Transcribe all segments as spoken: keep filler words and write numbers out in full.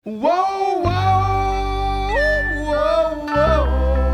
Whoa, whoa, whoa, whoa,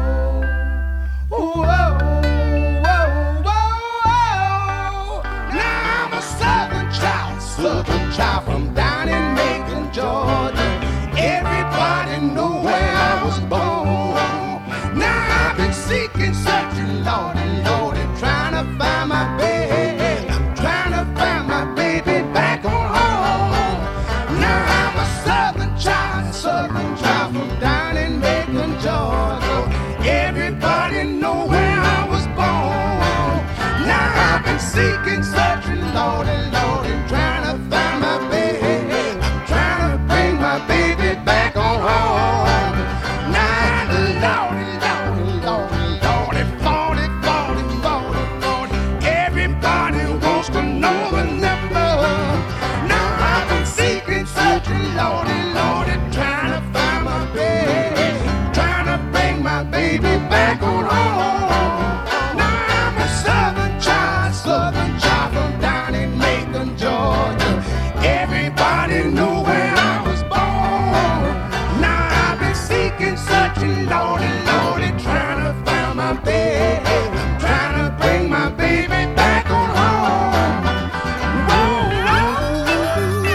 whoa, whoa, whoa. Now I'm a southern child, southern child from down in Macon, Georgia. Everybody know where I was born. Now I've been seeking, searching, Lordy, Lordy, trying to find my baby, trying to find my baby back on home. Now I'm a southern child, southern child from down in Macon, Georgia. Everybody know where I was born. Now I've been seeking, searching, Lordy, Lordy, trying to find my baby, trying to bring my baby back on home. Now, Lordy, Lordy, Lordy, Lordy, forty, forty, forty, forty. Everybody wants to know the number. Now I've been seeking, searching, Lordy, Lordy, trying to find my baby, trying to bring my baby back on home. Now I'm a southern child, southern child from down in Macon, Georgia. Everybody know where I was born. Now I've been seeking, searching, Lordy, Lordy, trying to find my baby, trying to bring my baby back on home. Whoa, whoa,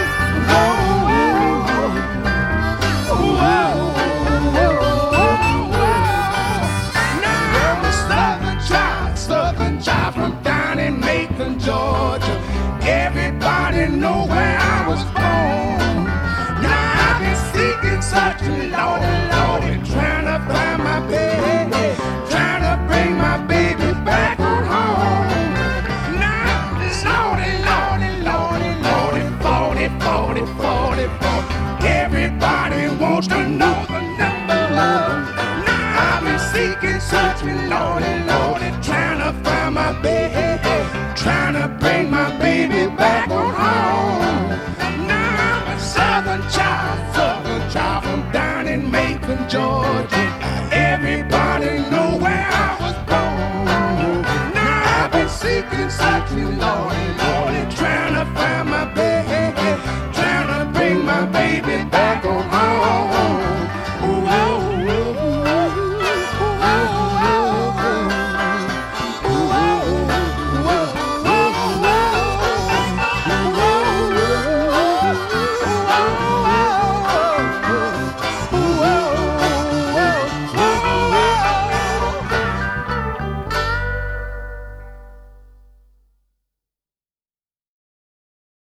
whoa, whoa, whoa. Now I'm a southern child, southern child from down in Macon, Georgia. Everybody know where I was born. Now I've been seeking, searching, Lordy, Lordy, trying to find my baby, trying to bring my baby back on home. Now, Lordy, Lordy, Lordy, Lordy, forty, forty, forty, forty. Everybody wants to know the number. Now I've been seeking, searching, Lordy, Lordy, trying to find my baby, trying to bring my baby back on home. Now I'm a southern child, southern child from down in Macon, Georgia. Everybody know where I was born. Now I've been seeking, searching, Lordy,